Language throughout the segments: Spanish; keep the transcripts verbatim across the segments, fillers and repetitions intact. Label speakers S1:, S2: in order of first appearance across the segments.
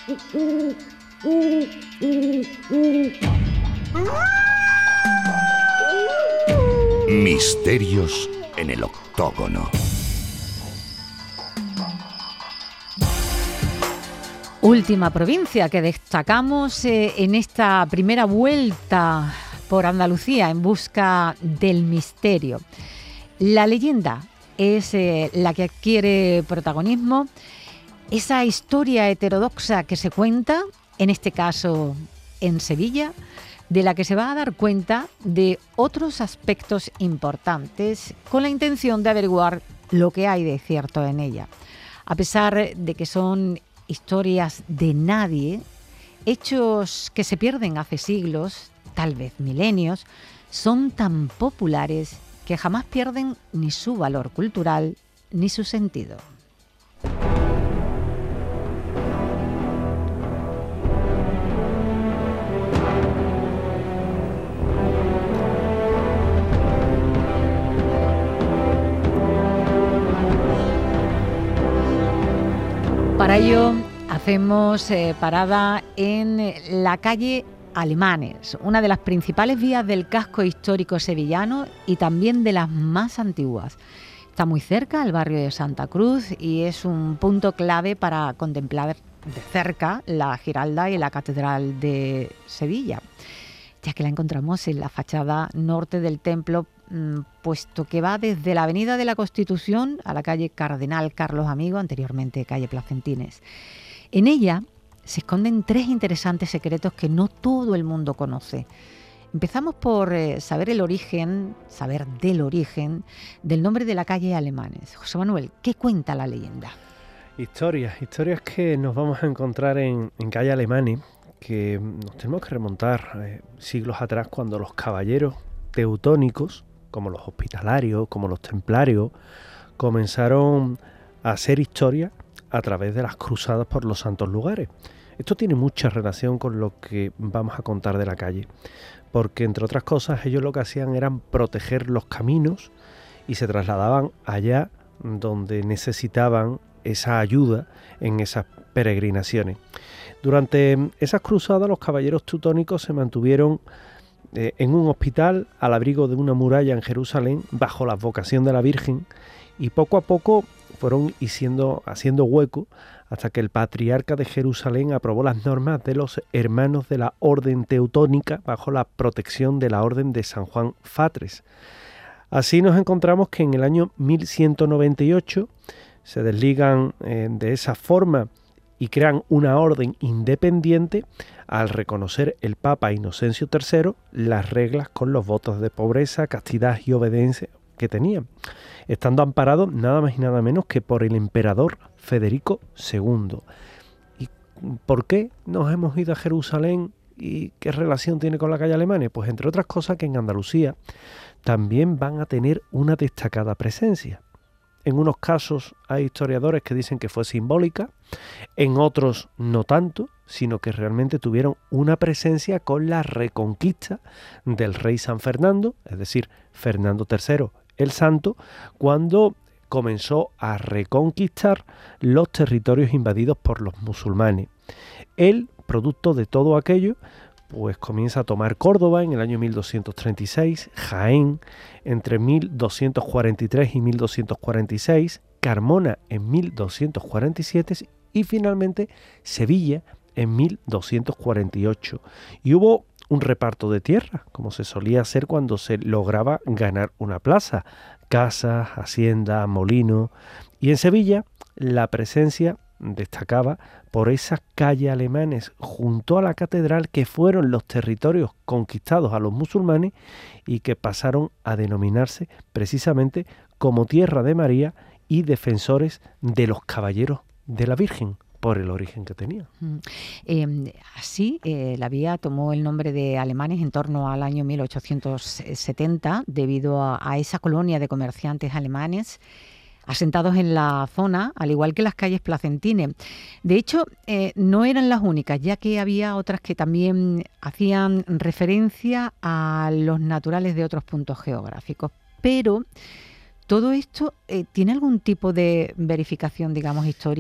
S1: Misterios en el octógono.
S2: Última provincia que destacamos eh, en esta primera vuelta por Andalucía en busca del misterio. La leyenda es eh, la que adquiere protagonismo, esa historia heterodoxa que se cuenta, en este caso en Sevilla, de la que se va a dar cuenta de otros aspectos importantes con la intención de averiguar lo que hay de cierto en ella. A pesar de que son historias de nadie, hechos que se pierden hace siglos, tal vez milenios, son tan populares que jamás pierden ni su valor cultural ni su sentido. Para ello hacemos eh, parada en la calle Alemanes, una de las principales vías del casco histórico sevillano y también de las más antiguas. Está muy cerca al barrio de Santa Cruz y es un punto clave para contemplar de cerca la Giralda y la Catedral de Sevilla, ya que la encontramos en la fachada norte del templo, puesto que va desde la Avenida de la Constitución a la calle Cardenal Carlos Amigo, anteriormente calle Placentines. En ella se esconden tres interesantes secretos que no todo el mundo conoce. Empezamos por eh, saber el origen, saber del origen del nombre de la calle Alemanes. José Manuel, ¿qué cuenta la leyenda?
S3: Historias, historias que nos vamos a encontrar en, en calle Alemanes, que nos tenemos que remontar eh, siglos atrás, cuando los caballeros teutónicos, como los hospitalarios, como los templarios, comenzaron a hacer historia a través de las cruzadas por los santos lugares. Esto tiene mucha relación con lo que vamos a contar de la calle, porque entre otras cosas ellos lo que hacían eran proteger los caminos y se trasladaban allá donde necesitaban esa ayuda en esas peregrinaciones. Durante esas cruzadas los caballeros teutónicos se mantuvieron eh, en un hospital al abrigo de una muralla en Jerusalén bajo la advocación de la Virgen, y poco a poco fueron haciendo, haciendo hueco hasta que el patriarca de Jerusalén aprobó las normas de los hermanos de la Orden Teutónica bajo la protección de la Orden de San Juan Fatres. Así nos encontramos que en el año mil ciento noventa y ocho se desligan eh, de esa forma y crean una orden independiente al reconocer el Papa Inocencio tercero las reglas con los votos de pobreza, castidad y obediencia que tenían, estando amparados nada más y nada menos que por el emperador Federico segundo. ¿Y por qué nos hemos ido a Jerusalén y qué relación tiene con la calle Alemanes? Pues entre otras cosas que en Andalucía también van a tener una destacada presencia. En unos casos hay historiadores que dicen que fue simbólica, en otros no tanto, sino que realmente tuvieron una presencia con la reconquista del rey San Fernando, es decir, Fernando tercero el Santo, cuando comenzó a reconquistar los territorios invadidos por los musulmanes. Él, producto de todo aquello, pues comienza a tomar Córdoba en el año mil doscientos treinta y seis, Jaén entre mil doscientos cuarenta y tres y mil doscientos cuarenta y seis, Carmona en mil doscientos cuarenta y siete y finalmente Sevilla en mil doscientos cuarenta y ocho. Y hubo un reparto de tierra, como se solía hacer cuando se lograba ganar una plaza, casas, hacienda, molino. Y en Sevilla la presencia destacaba por esas calles Alemanes junto a la catedral, que fueron los territorios conquistados a los musulmanes y que pasaron a denominarse precisamente como Tierra de María y defensores de los caballeros de la Virgen, por el origen que tenía.
S2: Eh, así, eh, la vía tomó el nombre de Alemanes en torno al año mil ochocientos setenta, debido a, a esa colonia de comerciantes alemanes asentados en la zona, al igual que las calles Placentines. De hecho, eh, no eran las únicas, ya que había otras que también hacían referencia a los naturales de otros puntos geográficos. Pero, ¿todo esto eh, tiene algún tipo de verificación, digamos, histórica?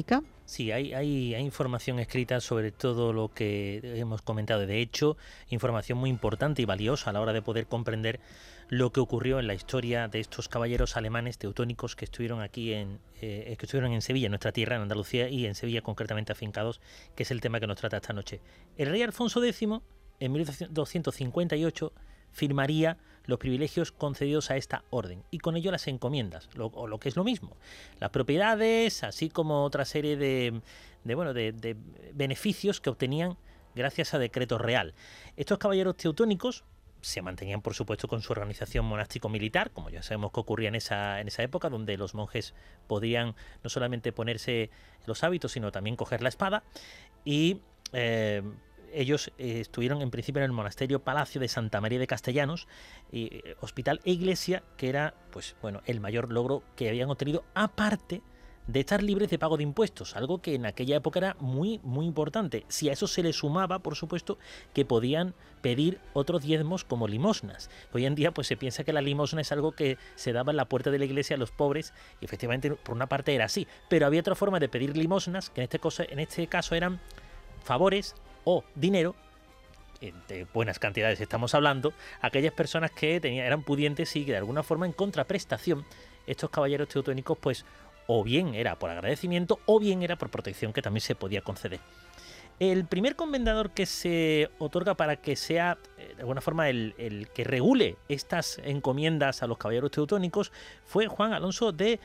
S4: Sí, hay, hay, hay información escrita sobre todo lo que hemos comentado. De hecho, información muy importante y valiosa a la hora de poder comprender lo que ocurrió en la historia de estos caballeros alemanes teutónicos que estuvieron aquí en eh, que estuvieron en Sevilla, en nuestra tierra, en Andalucía, y en Sevilla concretamente afincados, que es el tema que nos trata esta noche. El rey Alfonso X, en mil doscientos cincuenta y ocho, firmaría los privilegios concedidos a esta orden y con ello las encomiendas, lo, o lo que es lo mismo, las propiedades, así como otra serie de, de, bueno, de, de beneficios que obtenían gracias a decreto real. Estos caballeros teutónicos se mantenían, por supuesto, con su organización monástico-militar, como ya sabemos que ocurría en esa, en esa época, donde los monjes podían no solamente ponerse los hábitos, sino también coger la espada, y eh, ellos eh, estuvieron en principio en el monasterio Palacio de Santa María de Castellanos, y, eh, hospital e iglesia, que era pues bueno el mayor logro que habían obtenido, aparte de estar libres de pago de impuestos, algo que en aquella época era muy muy importante. Si a eso se le sumaba, por supuesto, que podían pedir otros diezmos como limosnas. Hoy en día pues se piensa que la limosna es algo que se daba en la puerta de la iglesia a los pobres, y efectivamente por una parte era así, pero había otra forma de pedir limosnas, que en este caso, en este caso eran favores o dinero, de buenas cantidades estamos hablando, a aquellas personas que tenían, eran pudientes y que de alguna forma en contraprestación estos caballeros teutónicos pues o bien era por agradecimiento o bien era por protección, que también se podía conceder. El primer comendador que se otorga para que sea de alguna forma el, el que regule estas encomiendas a los caballeros teutónicos fue Juan Alonso de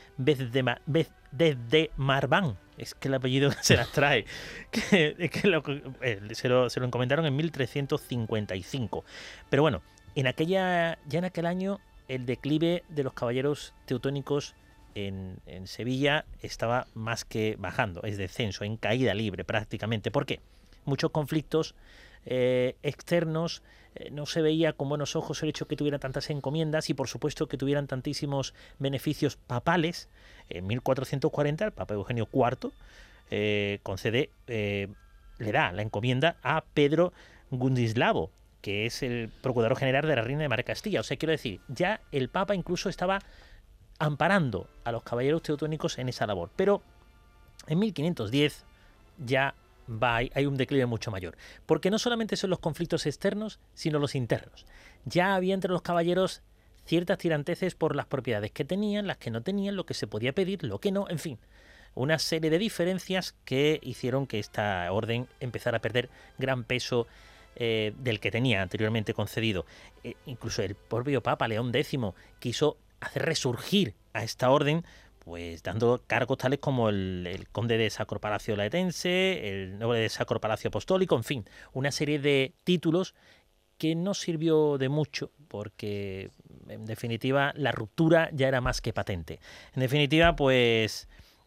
S4: Valdemarbán. Es que el apellido se las trae. que, que lo, se, lo, se lo encomendaron en mil trescientos cincuenta y cinco. Pero bueno, en aquella, ya en aquel año el declive de los caballeros teutónicos En, en Sevilla estaba más que bajando, es descenso, en caída libre prácticamente. ¿Por qué? Muchos conflictos eh, externos, eh, no se veía con buenos ojos el hecho que tuvieran tantas encomiendas y por supuesto que tuvieran tantísimos beneficios papales. En mil cuatrocientos cuarenta el Papa Eugenio cuarto eh, concede, eh, le da la encomienda a Pedro Gundislavo, que es el procurador general de la Reina de Mar de Castilla. O sea, quiero decir, ya el Papa incluso estaba amparando a los caballeros teutónicos en esa labor. Pero en mil quinientos diez ya va, hay un declive mucho mayor, porque no solamente son los conflictos externos, sino los internos. Ya había entre los caballeros ciertas tiranteces por las propiedades que tenían, las que no tenían, lo que se podía pedir, lo que no, en fin, una serie de diferencias que hicieron que esta orden empezara a perder gran peso eh, del que tenía anteriormente concedido. Eh, incluso el propio Papa León X quiso hacer resurgir a esta orden, pues dando cargos tales como el, el conde de Sacro Palacio Laetense, el noble de Sacro Palacio Apostólico, en fin, una serie de títulos que no sirvió de mucho, porque en definitiva la ruptura ya era más que patente. En definitiva, pues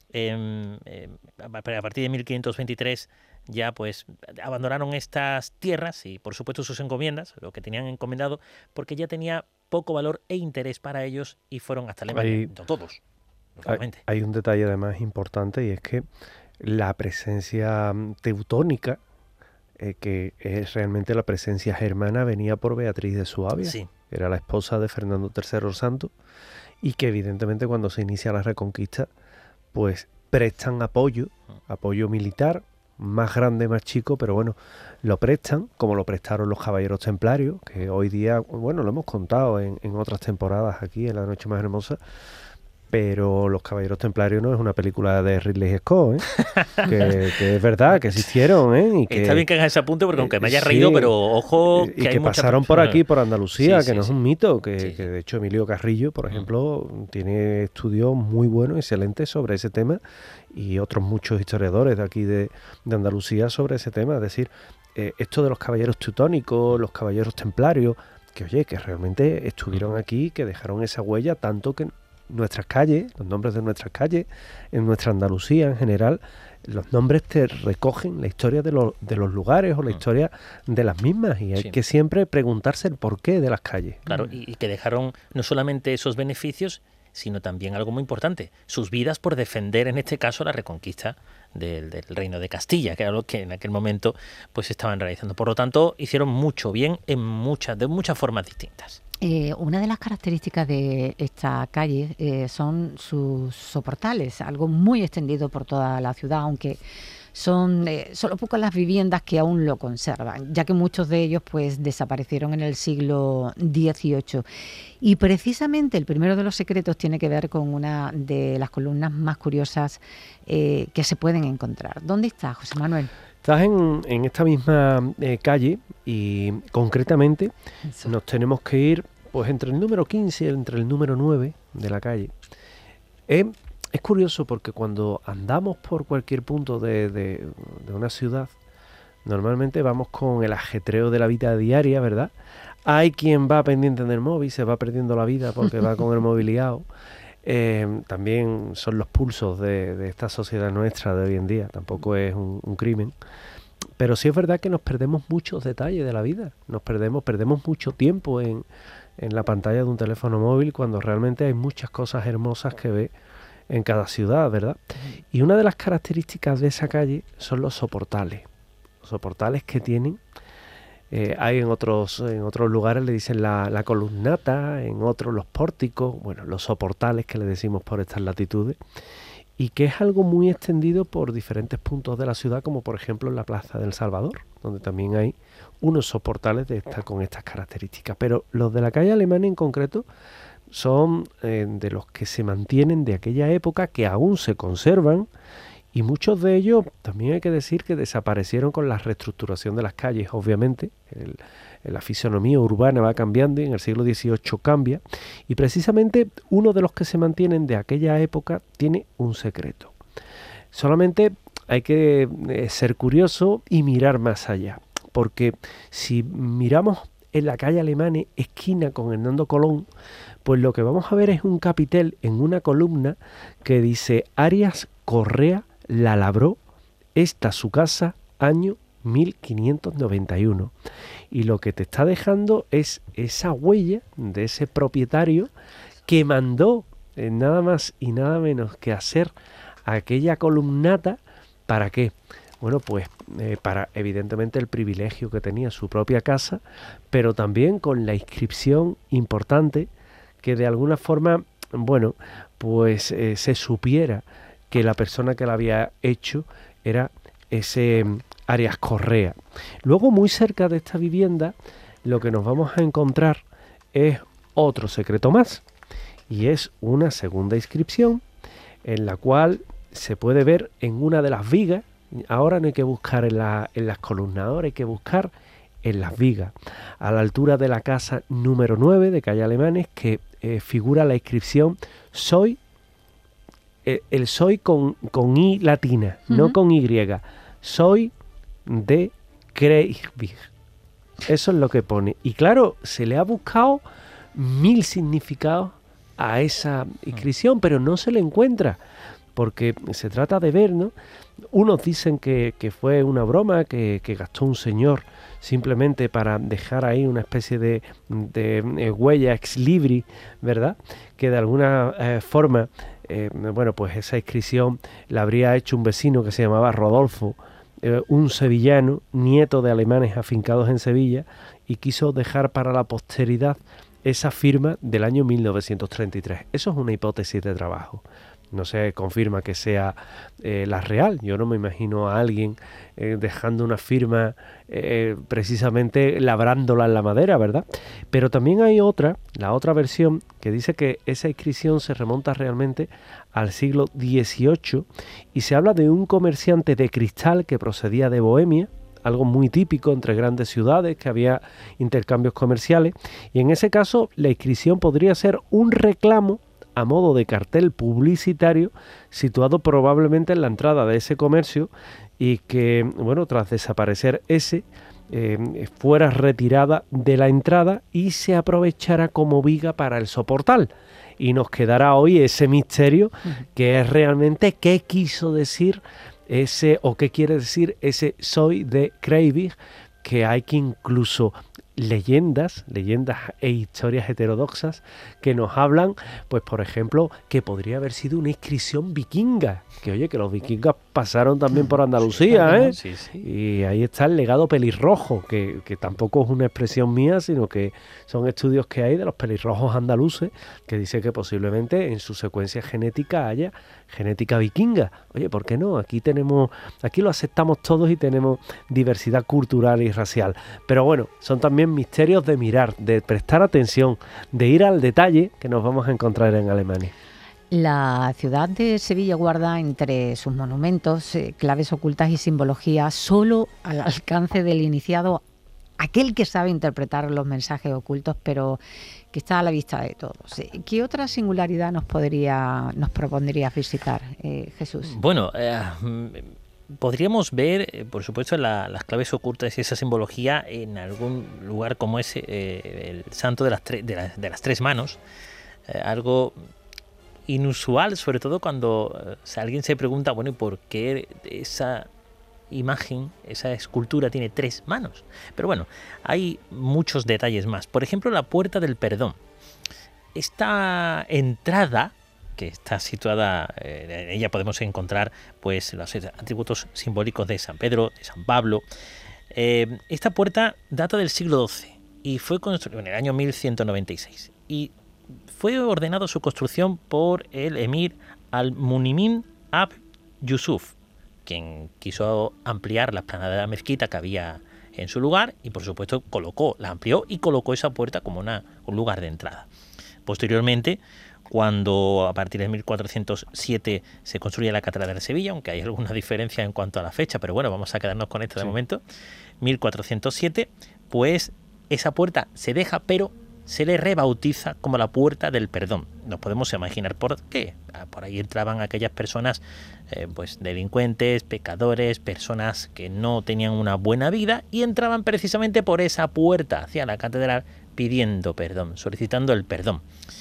S4: eh, eh, a partir de mil quinientos veintitrés ya pues abandonaron estas tierras y por supuesto sus encomiendas, lo que tenían encomendado, porque ya tenía poco valor e interés para ellos y fueron hasta Alemania, hay, no todos.
S3: Hay, hay un detalle además importante, y es que la presencia teutónica, eh, que es realmente la presencia germana, venía por Beatriz de Suabia,
S4: sí.
S3: Era la esposa de Fernando tercero el Santo, y que evidentemente cuando se inicia la Reconquista pues prestan apoyo, apoyo militar, más grande, más chico, pero bueno, lo prestan, como lo prestaron los caballeros templarios, que hoy día, bueno, lo hemos contado en, en otras temporadas aquí en La Noche Más Hermosa, pero Los Caballeros Templarios no es una película de Ridley Scott, ¿eh? que, que es verdad, que existieron, ¿eh? Y que,
S4: está bien que hagas ese apunte, porque aunque me haya reído, sí, pero ojo, que
S3: y
S4: hay
S3: que
S4: mucha
S3: pasaron por aquí, por Andalucía, sí, que
S4: sí,
S3: no
S4: sí.
S3: es un mito, que,
S4: sí.
S3: que de hecho Emilio Carrillo, por ejemplo, mm. tiene estudios muy buenos, excelentes sobre ese tema, y otros muchos historiadores de aquí de, de Andalucía sobre ese tema. Es decir, eh, esto de los caballeros teutónicos, los caballeros templarios, que oye, que realmente estuvieron aquí, que dejaron esa huella, tanto que nuestras calles, los nombres de nuestras calles, en nuestra Andalucía en general, los nombres te recogen la historia de, lo, de los lugares o la historia de las mismas, y hay sí. que siempre preguntarse el porqué de las calles.
S4: Claro, y, y que dejaron no solamente esos beneficios, sino también algo muy importante, sus vidas por defender, en este caso, la reconquista del, del Reino de Castilla, que era lo que en aquel momento pues estaban realizando. Por lo tanto, hicieron mucho bien en muchas, de muchas formas distintas.
S2: Eh, una de las características de esta calle eh, son sus soportales, algo muy extendido por toda la ciudad, aunque son eh, solo pocas las viviendas que aún lo conservan, ya que muchos de ellos pues desaparecieron en el siglo dieciocho. Y precisamente el primero de los secretos tiene que ver con una de las columnas más curiosas eh, que se pueden encontrar. ¿Dónde está, José Manuel?
S3: Estás en, en esta misma eh, calle y concretamente
S2: Eso.
S3: nos tenemos que ir pues entre el número quince y entre el número nueve de la calle. Eh, es curioso porque cuando andamos por cualquier punto de, de, de una ciudad, normalmente vamos con el ajetreo de la vida diaria, ¿verdad? Hay quien va pendiente del móvil, se va perdiendo la vida porque va con el móvil liado. Eh, también son los pulsos de, de esta sociedad nuestra de hoy en día, tampoco es un, un crimen. Pero sí es verdad que nos perdemos muchos detalles de la vida, nos perdemos, perdemos mucho tiempo en, en la pantalla de un teléfono móvil cuando realmente hay muchas cosas hermosas que ver en cada ciudad, ¿verdad? Y una de las características de esa calle son los soportales, los soportales que tienen. Eh, hay en otros en otros lugares le dicen la, la columnata, en otros los pórticos, bueno, los soportales que le decimos por estas latitudes, y que es algo muy extendido por diferentes puntos de la ciudad, como por ejemplo en la Plaza del Salvador, donde también hay unos soportales de esta, con estas características. Pero los de la calle Alemania en concreto son eh, de los que se mantienen de aquella época, que aún se conservan, y muchos de ellos también hay que decir que desaparecieron con la reestructuración de las calles. Obviamente el, la fisonomía urbana va cambiando y en el siglo dieciocho cambia, y precisamente uno de los que se mantienen de aquella época tiene un secreto. Solamente hay que eh, ser curioso y mirar más allá, porque si miramos en la calle Alemania, esquina con Hernando Colón, pues lo que vamos a ver es un capitel en una columna que dice: Arias Correa la labró, esta su casa, año mil quinientos noventa y uno. Y lo que te está dejando es esa huella de ese propietario que mandó eh, nada más y nada menos que hacer aquella columnata. ¿Para qué? Bueno, pues eh, para evidentemente el privilegio que tenía su propia casa, pero también con la inscripción importante que de alguna forma, bueno, pues eh, se supiera que la persona que la había hecho era ese Arias Correa. Luego, muy cerca de esta vivienda, lo que nos vamos a encontrar es otro secreto más, y es una segunda inscripción en la cual se puede ver en una de las vigas. Ahora no hay que buscar en, la, en las columnas, ahora hay que buscar en las vigas, a la altura de la casa número nueve de calle Alemanes, que eh, figura la inscripción Soy, eh, el soy con, con I latina, uh-huh. no con Y, Soy de Kreisbig. Eso es lo que pone. Y claro, se le ha buscado mil significados a esa inscripción, pero no se le encuentra, porque se trata de ver, ¿no? Unos dicen que, que fue una broma que, que gastó un señor simplemente para dejar ahí una especie de, de, de huella ex libris, ¿verdad? Que de alguna eh, forma, eh, bueno, pues esa inscripción la habría hecho un vecino que se llamaba Rodolfo, eh, un sevillano, nieto de alemanes afincados en Sevilla, y quiso dejar para la posteridad esa firma del año mil novecientos treinta y tres. Eso es una hipótesis de trabajo. No se confirma que sea eh, la real. Yo no me imagino a alguien eh, dejando una firma eh, precisamente labrándola en la madera, ¿verdad? Pero también hay otra, la otra versión, que dice que esa inscripción se remonta realmente al siglo dieciocho y se habla de un comerciante de cristal que procedía de Bohemia, algo muy típico entre grandes ciudades, que había intercambios comerciales, y en ese caso la inscripción podría ser un reclamo a modo de cartel publicitario situado probablemente en la entrada de ese comercio, y que, bueno, tras desaparecer ese, eh, fuera retirada de la entrada y se aprovechara como viga para el soportal. Y nos quedará hoy ese misterio, que es realmente qué quiso decir ese, o qué quiere decir ese Soy de Kreisbig, que hay que incluso leyendas, leyendas e historias heterodoxas que nos hablan, pues por ejemplo, que podría haber sido una inscripción vikinga, que oye, que los vikingos pasaron también por Andalucía, ¿eh?
S4: Sí, sí.
S3: Y ahí está el legado pelirrojo, que, que tampoco es una expresión mía, sino que son estudios que hay de los pelirrojos andaluces, que dice que posiblemente en su secuencia genética haya genética vikinga. Oye, ¿por qué no? Aquí tenemos, aquí lo aceptamos todos y tenemos diversidad cultural y racial. Pero bueno, son también misterios de mirar, de prestar atención, de ir al detalle que nos vamos a encontrar en Alemania.
S2: La ciudad de Sevilla guarda entre sus monumentos eh, claves ocultas y simbología solo al alcance del iniciado, aquel que sabe interpretar los mensajes ocultos, pero que está a la vista de todos. ¿Qué otra singularidad nos podría, nos propondrías visitar, eh, Jesús?
S4: Bueno, eh, podríamos ver, eh, por supuesto, la, las claves ocultas y esa simbología en algún lugar como ese, eh, el santo de las, tre- de, la, de las tres manos, eh, algo inusual, sobre todo cuando eh, si alguien se pregunta, bueno, ¿y por qué esa imagen, esa escultura tiene tres manos? Pero bueno, hay muchos detalles más. Por ejemplo, la puerta del perdón. Esta entrada, que está situada, eh, en ella podemos encontrar pues los atributos simbólicos de San Pedro, de San Pablo. Eh, esta puerta data del siglo doce y fue construida en el año mil ciento noventa y seis y fue ordenado su construcción por el emir al-Munimin Ab Yusuf, quien quiso ampliar la explanada de la mezquita que había en su lugar y por supuesto colocó, la amplió y colocó esa puerta como una, un lugar de entrada. Posteriormente, cuando a partir de mil cuatrocientos siete se construye la Catedral de Sevilla, aunque hay alguna diferencia en cuanto a la fecha, pero bueno, vamos a quedarnos con esto de sí. momento, mil cuatrocientos siete, pues esa puerta se deja, pero se le rebautiza como la puerta del perdón. Nos podemos imaginar por qué. Por ahí entraban aquellas personas, eh, pues delincuentes, pecadores, personas que no tenían una buena vida y entraban precisamente por esa puerta hacia la catedral pidiendo perdón, solicitando el perdón.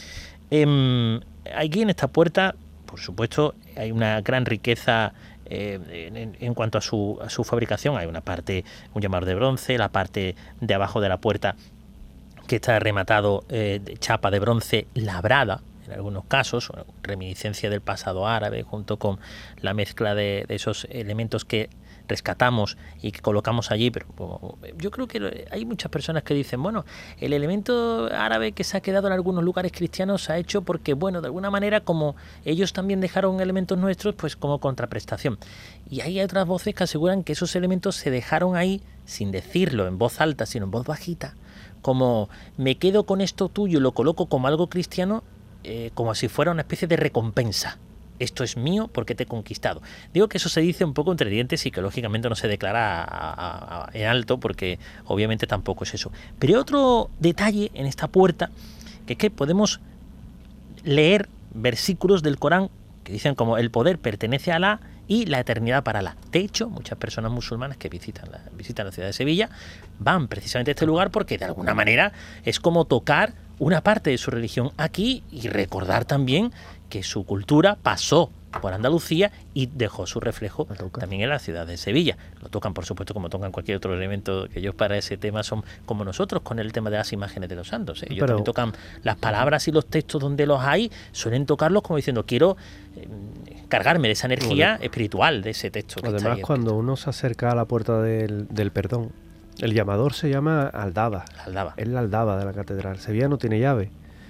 S4: Eh, aquí en esta puerta, por supuesto, hay una gran riqueza eh, en, en cuanto a su, a su fabricación. Hay una parte, un llamador de bronce, la parte de abajo de la puerta que está rematado eh, de chapa de bronce labrada, en algunos casos, reminiscencia del pasado árabe, junto con la mezcla de, de esos elementos que rescatamos y que colocamos allí. Pero bueno, yo creo que hay muchas personas que dicen, bueno, el elemento árabe que se ha quedado en algunos lugares cristianos se ha hecho porque, bueno, de alguna manera, como ellos también dejaron elementos nuestros, pues como contraprestación. Y hay otras voces que aseguran que esos elementos se dejaron ahí sin decirlo en voz alta, sino en voz bajita, como me quedo con esto tuyo y lo coloco como algo cristiano, eh, como si fuera una especie de recompensa. Esto es mío porque te he conquistado. Digo que eso se dice un poco entre dientes y que lógicamente no se declara a, a, a, en alto, porque obviamente tampoco es eso. Pero hay otro detalle en esta puerta, que es que podemos leer versículos del Corán que dicen como el poder pertenece a Alá y la eternidad para Alá. De hecho, muchas personas musulmanas que visitan la, visitan la ciudad de Sevilla van precisamente a este lugar porque de alguna manera es como tocar una parte de su religión aquí y recordar también que su cultura pasó por Andalucía y dejó su reflejo también en la ciudad de Sevilla. Lo tocan, por supuesto, como tocan cualquier otro elemento, que ellos para ese tema son como nosotros con el tema de las imágenes de los santos. ¿eh? Ellos Pero, también tocan las palabras y los textos donde los hay, suelen tocarlos como diciendo, quiero eh, cargarme de esa energía bueno, espiritual de ese texto. Que
S3: además,
S4: está ahí
S3: cuando uno se acerca a la puerta del, del perdón, el llamador se llama aldaba.
S4: La aldaba.
S3: Es la aldaba de la catedral. Sevilla no tiene llave.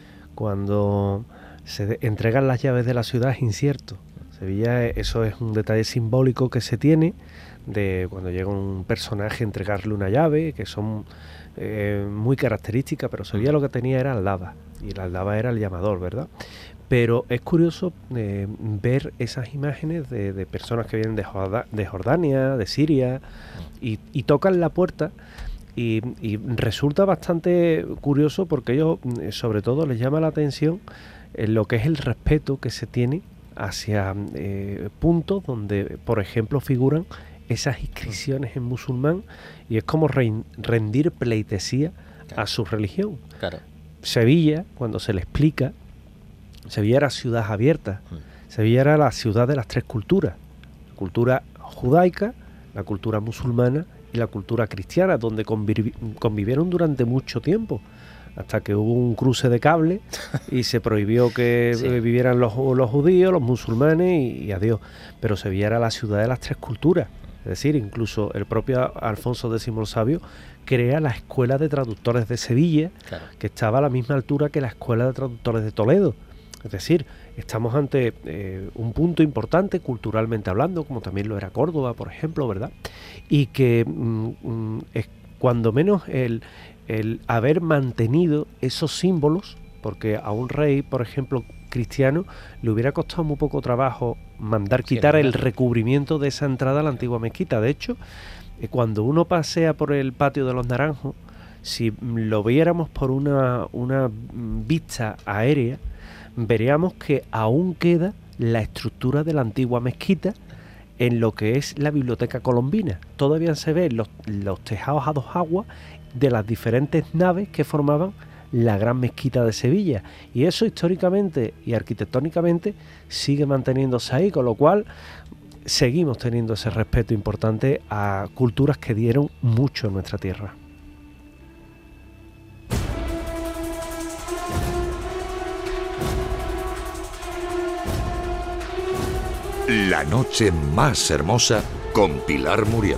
S3: Cuando se de, entregan las llaves de la ciudad es incierto. Sevilla, eso es un detalle simbólico que se tiene de cuando llega un personaje entregarle una llave, que son eh, muy características, pero Sevilla lo que tenía era aldaba, y la aldaba era el llamador, ¿verdad? Pero es curioso eh, ver esas imágenes de, de personas que vienen de, Jorda, de Jordania, de Siria, y, y tocan la puerta, y, y resulta bastante curioso porque ellos, sobre todo, les llama la atención en lo que es el respeto que se tiene hacia eh, puntos donde, por ejemplo, figuran esas inscripciones en musulmán, y es como re rendir pleitesía claro. a su religión.
S4: Claro.
S3: Sevilla, cuando se le explica, Sevilla era ciudad abierta. Mm. Sevilla era la ciudad de las tres culturas: la cultura judaica, la cultura musulmana y la cultura cristiana, donde convivi- convivieron durante mucho tiempo, hasta que hubo un cruce de cable y se prohibió que sí. vivieran los, los judíos, los musulmanes y, y adiós. Pero Sevilla era la ciudad de las tres culturas. Es decir, incluso el propio Alfonso X el Sabio crea la Escuela de Traductores de Sevilla, claro. que estaba a la misma altura que la Escuela de Traductores de Toledo. Es decir, estamos ante eh, un punto importante culturalmente hablando, como también lo era Córdoba, por ejemplo, ¿verdad? Y que mm, es cuando menos el, el haber mantenido esos símbolos, porque a un rey, por ejemplo, cristiano, le hubiera costado muy poco trabajo mandar quitar sí, el recubrimiento de esa entrada a la antigua mezquita. De hecho, eh, cuando uno pasea por el patio de los Naranjos, si lo viéramos por una, una vista aérea, veríamos que aún queda la estructura de la antigua mezquita en lo que es la biblioteca colombina. Todavía se ven los, los tejados a dos aguas de las diferentes naves que formaban la gran mezquita de Sevilla, y eso históricamente y arquitectónicamente sigue manteniéndose ahí, con lo cual seguimos teniendo ese respeto importante a culturas que dieron mucho en nuestra tierra.
S1: La noche más hermosa con Pilar Muriel.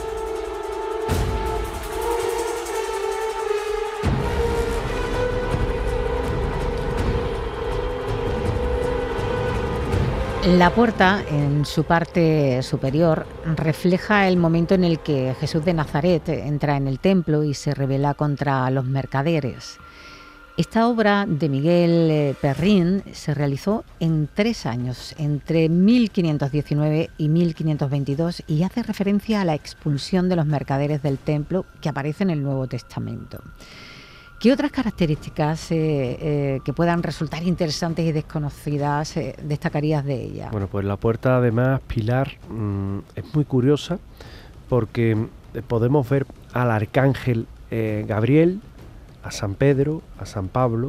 S2: La puerta, en su parte superior, refleja el momento en el que Jesús de Nazaret entra en el templo y se rebela contra los mercaderes. Esta obra de Miguel Perrín se realizó en tres años, entre mil quinientos diecinueve y mil quinientos veintidós, y hace referencia a la expulsión de los mercaderes del templo que aparece en el Nuevo Testamento. ¿Qué otras características eh, eh, que puedan resultar interesantes y desconocidas eh, destacarías de ella?
S3: Bueno, pues la puerta además, Pilar, mmm, es muy curiosa porque podemos ver al arcángel eh, Gabriel, a San Pedro, a San Pablo,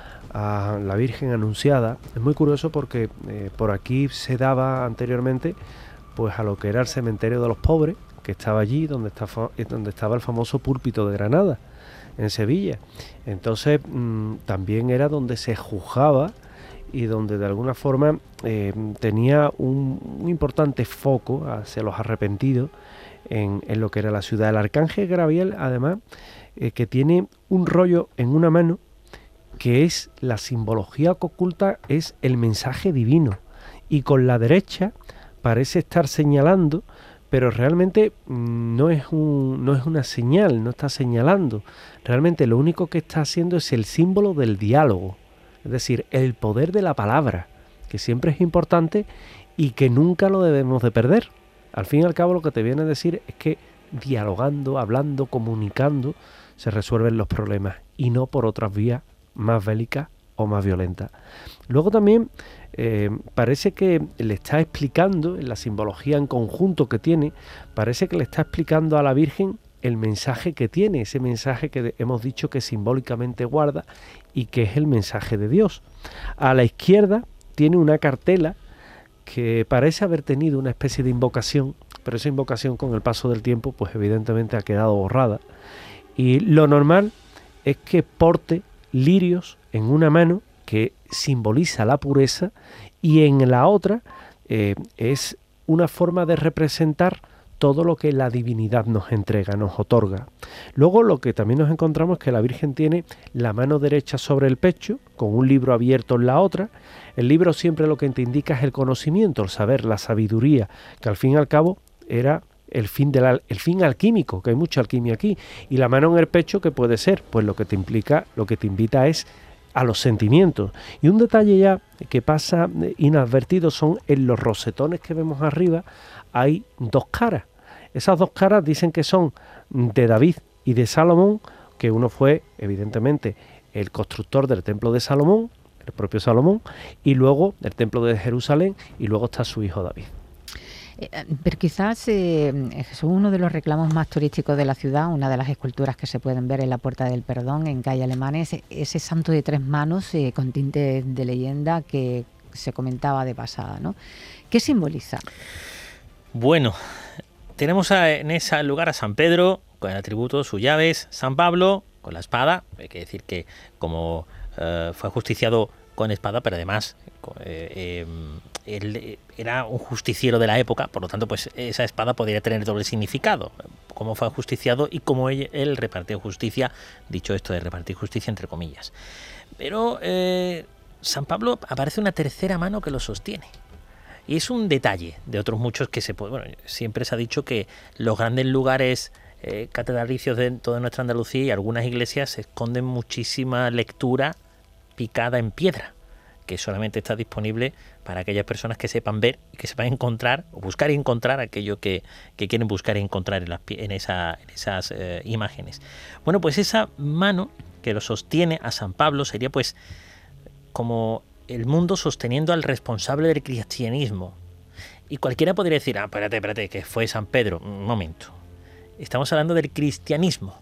S3: a la Virgen Anunciada. Es muy curioso porque eh, por aquí se daba anteriormente pues a lo que era el cementerio de los pobres, que estaba allí donde, está, donde estaba el famoso púlpito de Granada, en Sevilla. Entonces mmm, también era donde se juzgaba y donde de alguna forma eh, tenía un, un importante foco hacia los arrepentidos en, en lo que era la ciudad. El arcángel Gabriel, además, eh, que tiene un rollo en una mano, que es la simbología que oculta, es el mensaje divino, y con la derecha parece estar señalando, pero realmente no es, un, no es una señal, no está señalando. Realmente lo único que está haciendo es el símbolo del diálogo, es decir, el poder de la palabra, que siempre es importante y que nunca lo debemos de perder. Al fin y al cabo lo que te viene a decir es que dialogando, hablando, comunicando, se resuelven los problemas y no por otras vías más bélicas o más violentas. Luego también eh, parece que le está explicando, en la simbología en conjunto que tiene, parece que le está explicando a la Virgen el mensaje que tiene, ese mensaje que hemos dicho que simbólicamente guarda y que es el mensaje de Dios. A la izquierda tiene una cartela que parece haber tenido una especie de invocación, pero esa invocación con el paso del tiempo pues evidentemente ha quedado borrada, y lo normal es que porte lirios en una mano, que simboliza la pureza, y en la otra eh, es una forma de representar todo lo que la divinidad nos entrega, nos otorga. Luego lo que también nos encontramos es que la Virgen tiene la mano derecha sobre el pecho, con un libro abierto en la otra. El libro siempre lo que te indica es el conocimiento, el saber, la sabiduría, que al fin y al cabo era el fin, de la, el fin alquímico, que hay mucha alquimia aquí. Y la mano en el pecho, ¿qué puede ser? Pues lo que te implica, lo que te invita es a los sentimientos. Y un detalle ya que pasa inadvertido son en los rosetones que vemos arriba, hay dos caras. Esas dos caras dicen que son de David y de Salomón, que uno fue evidentemente el constructor del templo de Salomón, el propio Salomón, y luego el templo de Jerusalén, y luego está su hijo David.
S2: Pero quizás eh, es uno de los reclamos más turísticos de la ciudad, una de las esculturas que se pueden ver en la Puerta del Perdón, en calle Alemanes, ese santo de tres manos eh, con tintes de leyenda que se comentaba de pasada, ¿no? ¿Qué simboliza?
S4: Bueno, tenemos a, en ese lugar a San Pedro con el atributo, sus llaves, San Pablo con la espada. Hay que decir que como eh, fue justiciado con espada, pero además eh, eh, él era un justiciero de la época, por lo tanto pues esa espada podría tener doble significado, como fue justiciado y como él, él repartió justicia, dicho esto de repartir justicia entre comillas. Pero eh, San Pablo aparece una tercera mano que lo sostiene. Y es un detalle de otros muchos que se puede... Bueno, siempre se ha dicho que los grandes lugares eh, catedralicios de toda nuestra Andalucía y algunas iglesias esconden muchísima lectura picada en piedra, que solamente está disponible para aquellas personas que sepan ver y que sepan encontrar o buscar y encontrar aquello que, que quieren buscar y encontrar en, las, en, esa, en esas eh, imágenes. Bueno, pues esa mano que lo sostiene a San Pablo sería pues como el mundo sosteniendo al responsable del cristianismo. Y cualquiera podría decir, ah, espérate, espérate, que fue San Pedro. Un momento. Estamos hablando del cristianismo,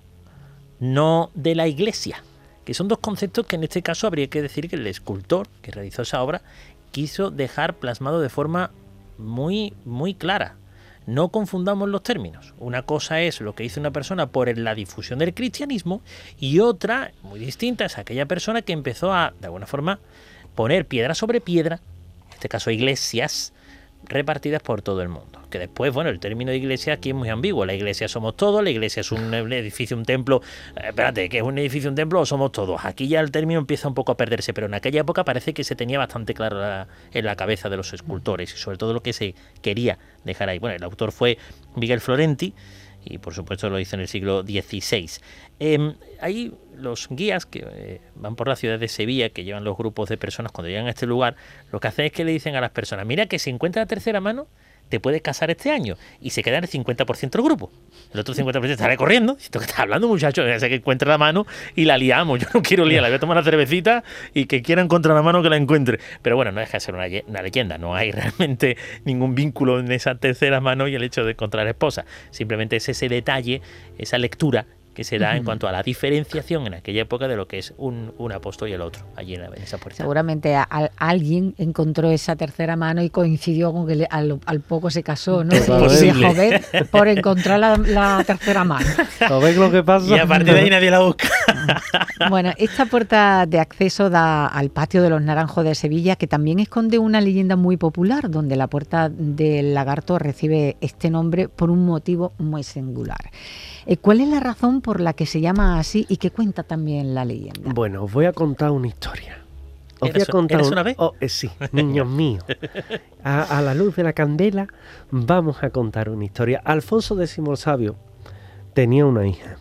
S4: no de la iglesia, que son dos conceptos que en este caso habría que decir que el escultor que realizó esa obra quiso dejar plasmado de forma muy, muy clara. No confundamos los términos. Una cosa es lo que hizo una persona por la difusión del cristianismo y otra, muy distinta, es aquella persona que empezó a, de alguna forma, poner piedra sobre piedra, en este caso iglesias, repartidas por todo el mundo. Que después, bueno, el término de iglesia aquí es muy ambiguo. La iglesia somos todos, la iglesia es un edificio, un templo. Eh, espérate, ¿que es un edificio, un templo o somos todos? Aquí ya el término empieza un poco a perderse, pero en aquella época parece que se tenía bastante claro la, en la cabeza de los escultores y sobre todo lo que se quería dejar ahí. Bueno, el autor fue Miguel Florenti y por supuesto lo hizo en el siglo dieciséis. Eh, hay los guías que eh, van por la ciudad de Sevilla, que llevan los grupos de personas cuando llegan a este lugar, lo que hacen es que le dicen a las personas, mira que si encuentras la tercera mano, te puedes casar este año, y se queda el cincuenta por ciento del grupo. El otro cincuenta por ciento estará corriendo, esto que estás hablando, muchacho, ya sé que encuentra la mano y la liamos, yo no quiero liarla, voy a tomar la cervecita y que quiera encontrar la mano que la encuentre. Pero bueno, no deja de ser una, una leyenda, no hay realmente ningún vínculo en esa tercera mano y el hecho de encontrar esposa. Simplemente es ese detalle, esa lectura que se da uh-huh. en cuanto a la diferenciación en aquella época de lo que es un, un apóstol y el otro, allí en, en esa puerta.
S2: Seguramente a, a, alguien encontró esa tercera mano y coincidió con que le, al, al poco se casó, ¿no? Y dejó ver por encontrar la, la tercera mano.
S3: ¿O ves lo que pasa?
S4: Y a partir de ahí nadie la busca.
S2: Bueno, esta puerta de acceso da al patio de los Naranjos de Sevilla, que también esconde una leyenda muy popular, donde la puerta del Lagarto recibe este nombre por un motivo muy singular. ¿Cuál es la razón por la que se llama así y qué cuenta también la leyenda?
S3: Bueno, os voy a contar una historia. Os voy a
S4: ¿Eres,
S3: contar
S4: ¿eres
S3: un...
S4: una vez?
S3: Oh, eh, sí, niños míos. A, a la luz de la candela vamos a contar una historia. Alfonso X el Sabio tenía una hija.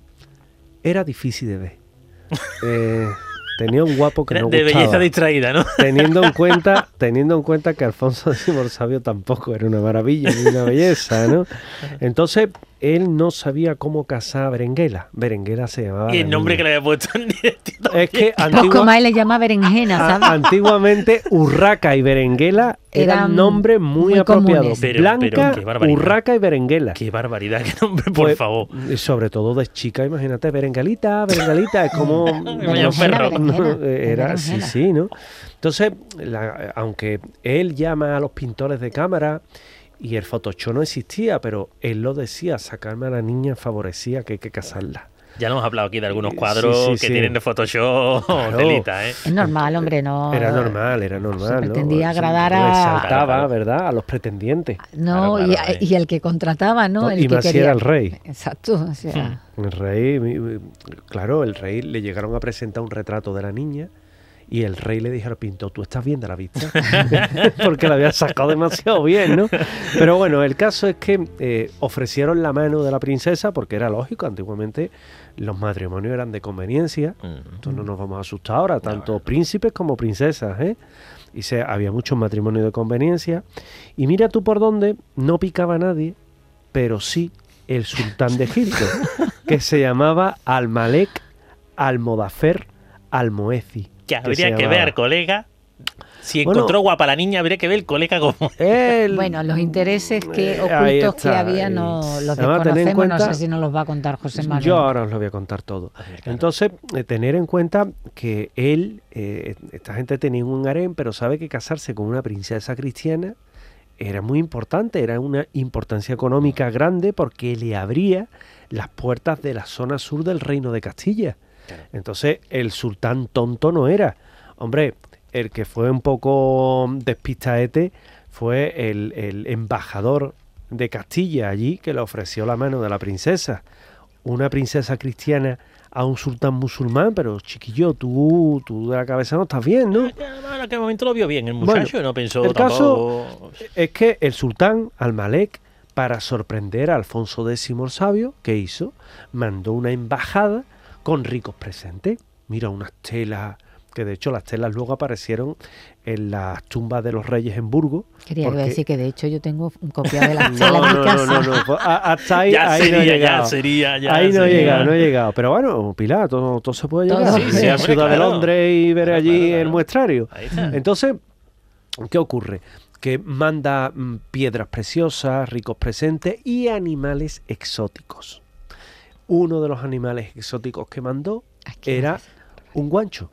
S3: Era difícil de ver. Eh, tenía un guapo que
S4: Era
S3: no
S4: de
S3: gustaba.
S4: belleza distraída, ¿no?
S3: Teniendo en cuenta, teniendo en cuenta que Alfonso X el Sabio tampoco era una maravilla ni una belleza, ¿no? Entonces él no sabía cómo casar a Berenguela. Berenguela se llamaba.
S4: Y el nombre niña. Que le había puesto en directo.
S3: Es que
S2: antigua, poco más le llama berenjena, ¿sabes?
S3: Antiguamente Urraca y Berenguela eran, eran nombres muy, muy apropiados.
S4: Pero,
S3: Blanca,
S4: pero
S3: Urraca y Berenguela.
S4: Qué barbaridad, qué nombre, por
S3: pues,
S4: favor.
S3: Sobre todo de chica, imagínate, Berengalita, Berengalita, es como...
S4: no, perro.
S3: No, era, sí, sí, ¿no? Entonces, la, aunque él llama a los pintores de cámara y el Photoshop no existía, pero él lo decía, sacarme a la niña favorecía que hay que casarla.
S4: Ya lo hemos hablado aquí de algunos cuadros sí, sí, que
S3: sí.
S4: tienen de Photoshop, claro. Telita, ¿eh?
S2: Es normal, hombre, no...
S3: Era normal, era normal,
S2: se pretendía
S3: ¿no?
S2: agradar
S3: se,
S2: a...
S3: Resaltaba, claro, ¿verdad?, a los pretendientes.
S2: No, claro, claro, y, y el que contrataba, ¿no?
S3: no
S2: el
S3: y
S2: que
S3: más
S2: quería...
S3: era el rey.
S2: Exacto, o sea...
S3: El rey, claro, el rey le llegaron a presentar un retrato de la niña y el rey le dijo al pintor, ¿tú estás bien de la vista? Porque la había sacado demasiado bien, ¿no? Pero bueno, el caso es que eh, ofrecieron la mano de la princesa porque era lógico, antiguamente los matrimonios eran de conveniencia, mm. entonces no nos vamos a asustar ahora, tanto no, príncipes como princesas, ¿eh? Y se, había muchos matrimonios de conveniencia. Y mira tú por dónde, no picaba a nadie, pero sí el sultán de Egipto, que se llamaba Al-Malek Almodafer Almoezi.
S4: Que habría que, que ver, colega. Si encontró bueno, guapa la niña, habría que ver el colega como...
S2: El... Bueno, los intereses que ocultos está, que había no los desconocemos, cuenta, no sé si nos los va a contar José Manuel.
S3: Yo ahora os lo voy a contar todo. Ver, claro. Entonces, eh, tener en cuenta que él, eh, esta gente tenía un harén, pero sabe que casarse con una princesa cristiana era muy importante, era una importancia económica grande porque le abría las puertas de la zona sur del Reino de Castilla.
S4: Claro.
S3: Entonces el sultán tonto no era. Hombre, el que fue un poco despistaete fue el, el embajador de Castilla allí, que le ofreció la mano de la princesa. Una princesa cristiana a un sultán musulmán, pero chiquillo, tú, tú de la cabeza no estás bien, ¿no?
S4: En aquel momento lo vio bien el muchacho,
S3: Bueno,
S4: no pensó
S3: el
S4: tampoco...
S3: caso es que el sultán Al-Malek, para sorprender a Alfonso X el Sabio, ¿qué hizo? Mandó una embajada con ricos presentes. Mira, unas telas, que de hecho las telas luego aparecieron en las tumbas de los reyes en Burgos.
S2: Quería
S3: porque...
S2: decir que de hecho yo tengo un copia de las telas
S3: no,
S2: en mi
S3: no,
S2: casa.
S3: no, no, no, pues, a- hasta ahí,
S4: Ya
S3: ahí
S4: sería,
S3: no he
S4: ya
S3: llegado.
S4: sería, ya
S3: ahí no he
S4: sería.
S3: llegado, no he llegado. Pero bueno, Pilar, todo, todo se puede
S2: Todo
S3: llegar.
S2: se
S3: a
S2: puede.
S3: la
S4: Sí,
S3: ciudad
S4: hombre,
S3: de
S4: claro.
S3: Londres y ver
S4: Claro,
S3: allí
S4: claro, claro.
S3: el muestrario.
S4: Ahí está.
S3: Entonces, ¿qué ocurre? Que manda mm, piedras preciosas, ricos presentes y animales exóticos. Uno de los animales exóticos que mandó
S2: Aquí
S3: era
S2: no sé.
S3: un guancho.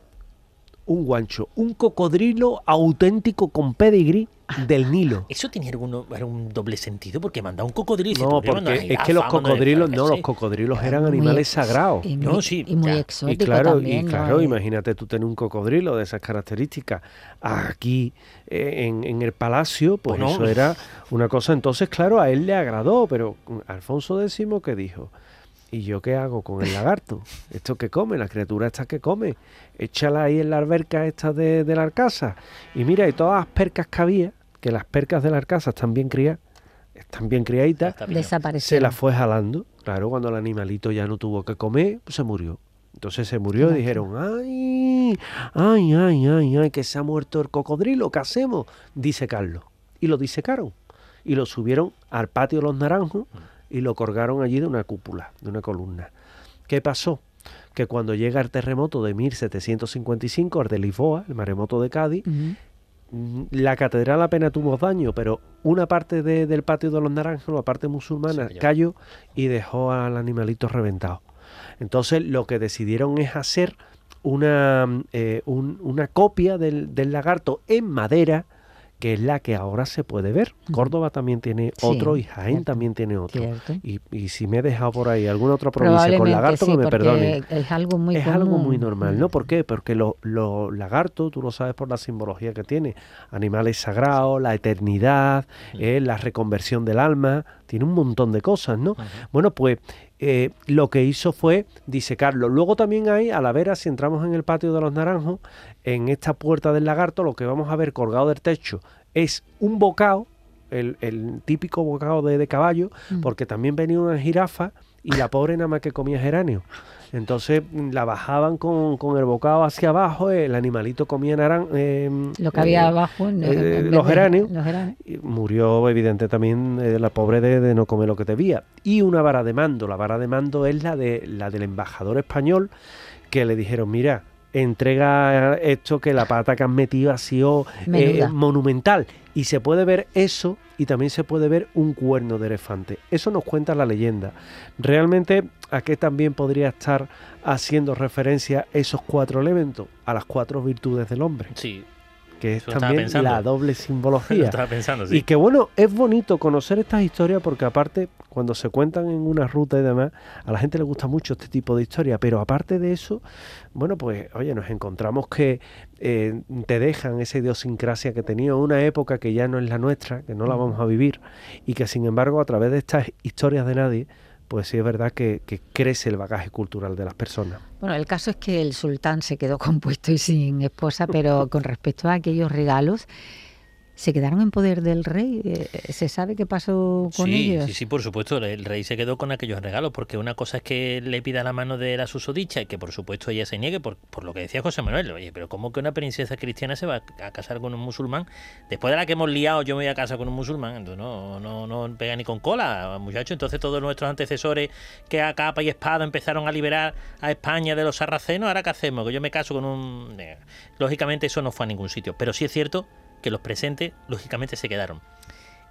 S3: Un guancho, un cocodrilo auténtico con pedigrí del Nilo.
S4: ¿Eso tenía algún, algún doble sentido? Porque manda un cocodrilo y dice,
S3: No,
S4: "Tú, manda
S3: porque
S4: una
S3: es
S4: jirafa,
S3: que los
S4: manda una
S3: cocodrilos, no,
S4: elefante".
S3: los
S4: Sí.
S3: cocodrilos eran
S2: Muy
S3: animales
S2: ex-
S3: sagrados.
S2: Y muy,
S4: No, sí,
S2: y muy
S4: ya.
S3: Y
S2: exótico
S3: claro,
S2: también.
S3: y
S2: ¿no?
S3: claro,
S2: Eh,
S3: imagínate tú tener un cocodrilo de esas características aquí eh, en, en el palacio, pues
S4: Pues no.
S3: eso era una cosa. Entonces, claro, a él le agradó, pero Alfonso X, ¿qué dijo? ¿Y yo qué hago con el lagarto? ¿Esto qué come? La criatura esta que come. Échala ahí en la alberca esta de, de la Arcasa. Y mira, y todas las percas que había, que las percas de la Arcasa están bien criadas, están bien criaditas,
S4: Está bien.
S2: Desapareció.
S3: se la fue jalando. Claro, cuando el animalito ya no tuvo que comer, pues se murió. Entonces se murió y
S2: Claro.
S3: dijeron, ay, ay, ay, ay, ay, que se ha muerto el cocodrilo, ¿qué hacemos? Dice Carlos. Y lo disecaron. Y lo subieron al patio de los Naranjos y lo colgaron allí de una cúpula, de una columna. ¿Qué pasó? Que cuando llega el terremoto de mil setecientos cincuenta y cinco, el de Lisboa, el maremoto de Cádiz,
S2: Ujú.
S3: mm, la catedral apenas tuvo daño, pero una parte de- del patio de los Naranjos, la parte musulmana,
S4: Sí,
S3: cayó y dejó al animalito reventado. Entonces lo que decidieron es hacer una, eh, un- una copia del, del lagarto en madera, que es la que ahora se puede ver.
S2: Ujú.
S3: Córdoba también tiene
S2: Sí,
S3: otro y Jaén
S2: cierto,
S3: también tiene otro.
S2: Cierto.
S3: Y, y si me he dejado por ahí alguna otra provincia con
S2: Probablemente
S3: lagarto,
S2: sí,
S3: que me
S2: porque
S3: perdonen.
S2: es algo muy
S3: Es
S2: común.
S3: algo muy normal, ¿no? ¿Por qué? Porque los los lagartos, tú lo sabes por la simbología que tiene, animales sagrados, la eternidad, eh, la reconversión del alma, tiene un montón de cosas, ¿no?
S4: Ujú.
S3: Bueno, pues eh, lo que hizo fue disecarlo. Luego también hay, a la vera, si entramos en el patio de los Naranjos, en esta puerta del lagarto, lo que vamos a ver colgado del techo es un bocado, el, el típico bocado de, de caballo,
S2: Mm.
S3: porque también venía una jirafa y la pobre nada más que comía geranio. Entonces mm, la bajaban con, con el bocado hacia abajo, el animalito comía naran eh,
S2: Lo que había
S3: eh,
S2: abajo. en-
S3: eh,
S2: en vez
S3: los
S2: de-
S3: geranios.
S2: los geranios.
S3: y murió evidente también eh, la pobre de, de no comer lo que debía. Y una vara de mando, la vara de mando es la de la del embajador español, que le dijeron, mira, entrega esto, que la pata que han metido ha sido eh,
S2: Menuda.
S3: monumental. Y se puede ver eso y también se puede ver un cuerno de elefante. Eso nos cuenta la leyenda. Realmente, ¿a qué también podría estar haciendo referencia esos cuatro elementos? A las cuatro virtudes del hombre,
S4: Sí,
S3: que es
S4: Eso estaba
S3: también
S4: pensando.
S3: la doble
S4: lo
S3: simbología.
S4: estaba pensando, sí.
S3: Y que bueno, es bonito conocer estas historias porque aparte, cuando se cuentan en una ruta y demás, a la gente le gusta mucho este tipo de historia, pero aparte de eso, bueno, pues oye, nos encontramos que eh, te dejan esa idiosincrasia que tenía una época que ya no es la nuestra, que no la vamos a vivir, y que sin embargo a través de estas historias de nadie, pues sí es verdad que, que crece el bagaje cultural de las personas.
S2: Bueno, el caso es que el sultán se quedó compuesto y sin esposa, pero con respecto a aquellos regalos, ¿se quedaron en poder del rey? Eh, ¿Se sabe qué pasó con
S4: sí,
S2: ellos?
S4: sí, sí, por supuesto. El rey se quedó con aquellos regalos, porque una cosa es que le pida la mano de la susodicha y que por supuesto ella se niegue, por, por lo que decía José Manuel. Oye, pero ¿cómo que una princesa cristiana se va a casar con un musulmán? Después de la que hemos liado, yo me voy a casar con un musulmán. Entonces no, no, no pega ni con cola, muchacho. Entonces todos nuestros antecesores que a capa y espada empezaron a liberar a España de los sarracenos, ¿ahora qué hacemos? Que yo me caso con un... Lógicamente eso no fue a ningún sitio, pero sí es cierto que los presentes, lógicamente, se quedaron.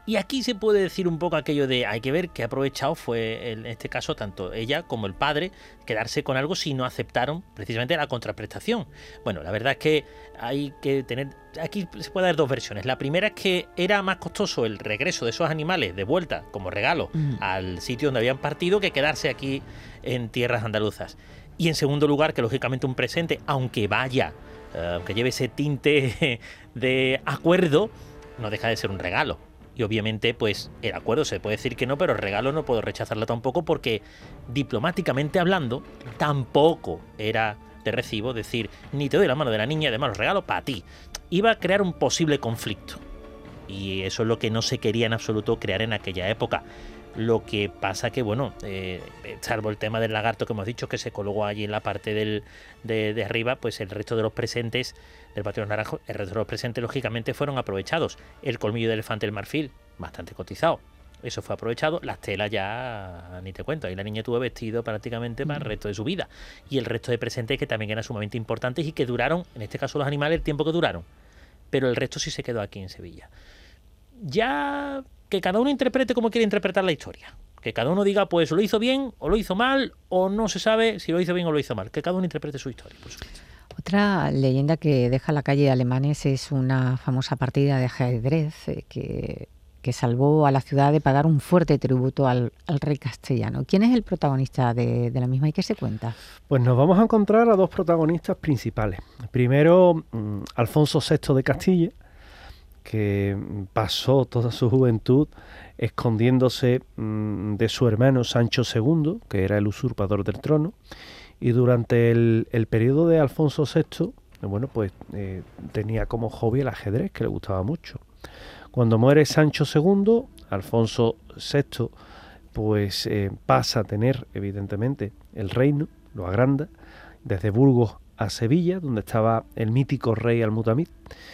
S4: Y aquí se puede decir un poco aquello de hay que ver que aprovechado fue en este caso tanto ella como el padre quedarse con algo si no aceptaron precisamente la contraprestación. Bueno, la verdad es que hay que tener, aquí se puede dar dos versiones. La primera es que era más costoso el regreso de esos animales de vuelta como regalo mm. al sitio donde habían partido que quedarse aquí en tierras andaluzas. Y en segundo lugar, que lógicamente un presente, aunque vaya, eh, aunque lleve ese tinte de acuerdo, no deja de ser un regalo. Y obviamente, pues, el acuerdo se puede decir que no, pero el regalo no puedo rechazarlo tampoco porque, diplomáticamente hablando, tampoco era de recibo decir, ni te doy la mano de la niña, además los regalos para ti. Iba a crear un posible conflicto. Y eso es lo que no se quería en absoluto crear en aquella época. Lo que pasa que, bueno, eh, salvo el tema del lagarto que hemos dicho, que se colocó allí en la parte del, de, de arriba, pues el resto de los presentes del Patio de los Naranjos, el resto de los presentes, lógicamente, fueron aprovechados. El colmillo de elefante del marfil, bastante cotizado. Eso fue aprovechado. Las telas ya ni te cuento. Ahí la niña tuvo vestido prácticamente para el resto de su vida. Y el resto de presentes que también eran sumamente importantes y que duraron, en este caso los animales, el tiempo que duraron. Pero el resto sí se quedó aquí en Sevilla. Ya que cada uno interprete como quiere interpretar la historia. Que cada uno diga, pues, o lo hizo bien, o lo hizo mal, o no se sabe si lo hizo bien o lo hizo mal. Que cada uno interprete su historia, por supuesto.
S2: Otra leyenda que deja la calle de Alemanes es una famosa partida de ajedrez eh, que, que salvó a la ciudad de pagar un fuerte tributo al, al rey castellano. ¿Quién es el protagonista de, de la misma y qué se cuenta?
S3: Pues nos vamos a encontrar a dos protagonistas principales. Primero, Alfonso sexto de Castilla, que pasó toda su juventud escondiéndose mmm, de su hermano Sancho segundo, que era el usurpador del trono, y durante el, el periodo de Alfonso sexto, bueno, pues eh, tenía como hobby el ajedrez, que le gustaba mucho. Cuando muere Sancho segundo, Alfonso sexto pues eh, pasa a tener, evidentemente, el reino, lo agranda, desde Burgos a Sevilla, donde estaba el mítico rey Al-Mutamid.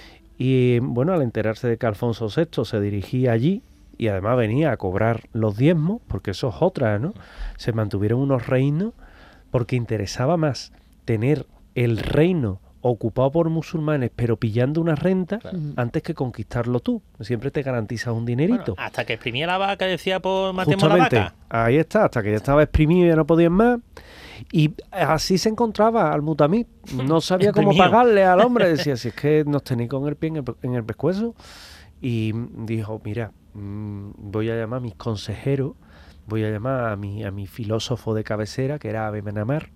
S3: Y bueno, al enterarse de que Alfonso sexto se dirigía allí y además venía a cobrar los diezmos, porque eso es otra, ¿no? Se mantuvieron unos reinos porque interesaba más tener el reino ocupado por musulmanes pero pillando una renta, claro, antes que conquistarlo tú. Siempre te garantizas un dinerito.
S4: Bueno, hasta que exprimía la vaca decía, pues matemos la vaca.
S3: Ahí está, hasta que ya estaba exprimido y ya no podían más. Y así se encontraba Al-Mutamid. No sabía cómo pagarle al hombre. Decía, si es que nos tenéis con el pie en el, en el pescuezo. Y dijo, mira, mmm, voy a llamar a mis consejeros, voy a llamar a mi, a mi filósofo de cabecera, que era Abenamar.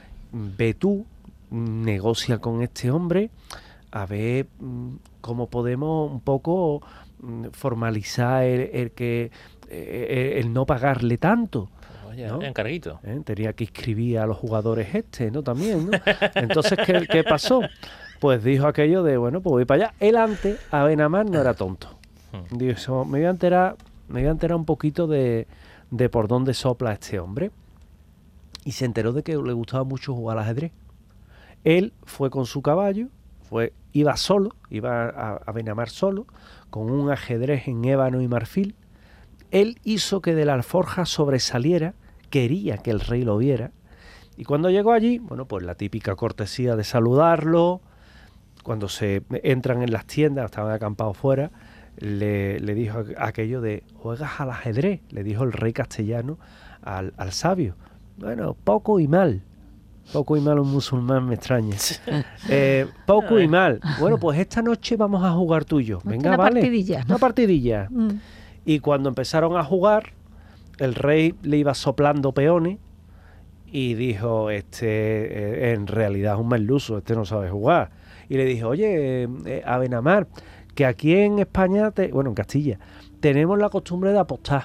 S3: Ve tú, negocia con este hombre, a ver mmm, cómo podemos un poco mmm, formalizar el, el que el, el no pagarle tanto. ¿No?
S4: Encarguito.
S3: ¿Eh? Tenía que inscribir a los jugadores este, ¿no? También, ¿no? Entonces, ¿qué, ¿qué pasó? Pues dijo aquello de, bueno, pues voy para allá. Él antes, Abenamar, no era tonto. Dijo, me voy a enterar, me voy a enterar un poquito de, de por dónde sopla este hombre. Y se enteró de que le gustaba mucho jugar al ajedrez. Él fue con su caballo, fue, iba solo, iba a Abenamar solo, con un ajedrez en ébano y marfil. Él hizo que de la alforja sobresaliera, quería que el rey lo viera, y cuando llegó allí, bueno, pues la típica cortesía de saludarlo, cuando se entran en las tiendas, estaban acampados fuera, le, le dijo aquello de, ¿juegas al ajedrez?, le dijo el rey castellano al, al sabio. Bueno, poco y mal, poco y mal un musulmán me extraña. Eh, poco y mal. Bueno, pues esta noche vamos a jugar tú y yo. Venga,
S2: una
S3: vale.
S2: Partidilla, ¿no?
S3: Una partidilla. Mm. Y cuando empezaron a jugar, el rey le iba soplando peones y dijo, este eh, en realidad es un merluzo, este no sabe jugar. Y le dijo, oye, eh, Abenamar, que aquí en España, te, bueno, en Castilla, tenemos la costumbre de apostar.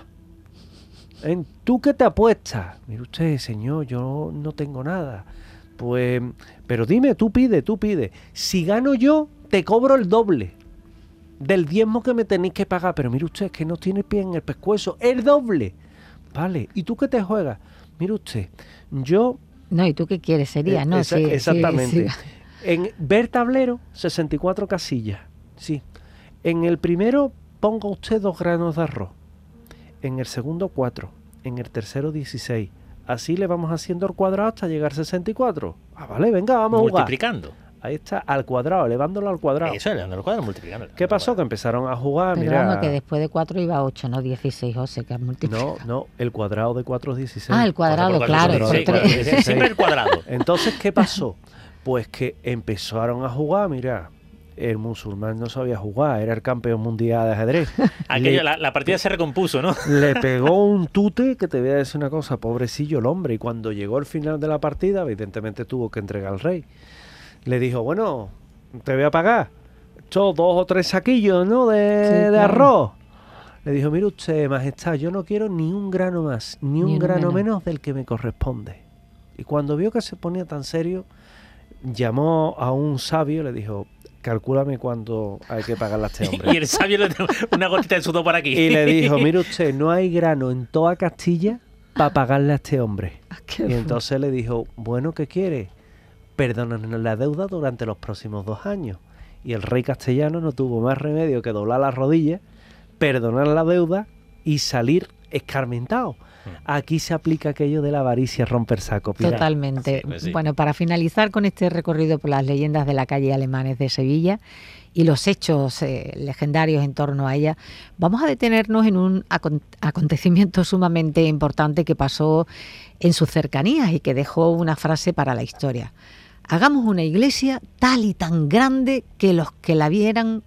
S3: ¿En ¿Tú qué te apuestas? Mire usted, señor, yo no tengo nada. Pues, pero dime, tú pide, tú pide. Si gano yo, te cobro el doble del diezmo que me tenéis que pagar. Pero mire usted, es que no tiene pie en el pescuezo, el doble. Vale, ¿y tú qué te juegas? Mire usted, yo...
S2: No, ¿y tú qué quieres? Sería,
S3: eh,
S2: ¿no?
S3: Esa,
S2: sí,
S3: exactamente.
S2: Sí, sí.
S3: En ver tablero, sesenta y cuatro casillas. Sí. En el primero, ponga usted dos granos de arroz. En el segundo, cuatro. En el tercero, dieciséis. Así le vamos haciendo el cuadrado hasta llegar a sesenta y cuatro. Ah, vale, venga, vamos a jugar.
S4: Multiplicando.
S3: Ahí está, al cuadrado, elevándolo al cuadrado.
S4: Eso, elevando al cuadrado, multiplicando.
S3: ¿Qué pasó? Que empezaron a jugar,
S2: Pero
S3: mira...
S2: vamos, que después de cuatro iba a ocho, no dieciséis, José, que has multiplicado.
S3: No, no, el cuadrado de cuatro es dieciséis.
S2: Ah, el cuadrado,
S4: Cuatro por
S2: claro.
S4: cuatro,
S2: por
S4: sí,
S2: tres.
S4: cuatro, dieciséis. Siempre el cuadrado.
S3: Entonces, ¿qué pasó? Pues que empezaron a jugar, mira, el musulmán no sabía jugar, era el campeón mundial de ajedrez.
S4: Aquello,
S3: Le-
S4: la, la partida se recompuso, ¿no?
S3: Le pegó un tute que te voy a decir una cosa, pobrecillo el hombre. Y cuando llegó el final de la partida, evidentemente tuvo que entregar al rey. Le dijo, bueno, te voy a pagar estos dos o tres saquillos, ¿no? De,
S2: Sí,
S3: de
S2: claro.
S3: arroz. Le dijo, mire usted, majestad, yo no quiero ni un grano más, ni,
S2: Ni
S3: un
S2: uno
S3: grano
S2: menos.
S3: menos del que me corresponde. Y cuando vio que se ponía tan serio, llamó a un sabio y le dijo, calcúlame cuánto hay que pagarle a este hombre.
S4: Y el sabio le dio una gotita de sudor por aquí.
S3: Y le dijo, mire usted, no hay grano en toda Castilla para pagarle a este hombre.
S2: Ah, qué
S3: Y entonces le dijo, bueno, ¿qué quiere? Perdónanos la deuda durante los próximos dos años. Y el rey castellano no tuvo más remedio que doblar las rodillas, perdonar la deuda y salir escarmentado. Aquí se aplica aquello de la avaricia romper saco. Pilar.
S2: Totalmente.
S4: Sí, pues sí.
S2: Bueno, para finalizar con este recorrido por las leyendas de la calle Alemanes de Sevilla y los hechos eh, legendarios en torno a ella, vamos a detenernos en un acon- acontecimiento sumamente importante que pasó en sus cercanías y que dejó una frase para la historia. Hagamos una iglesia tal y tan grande que los que la vieran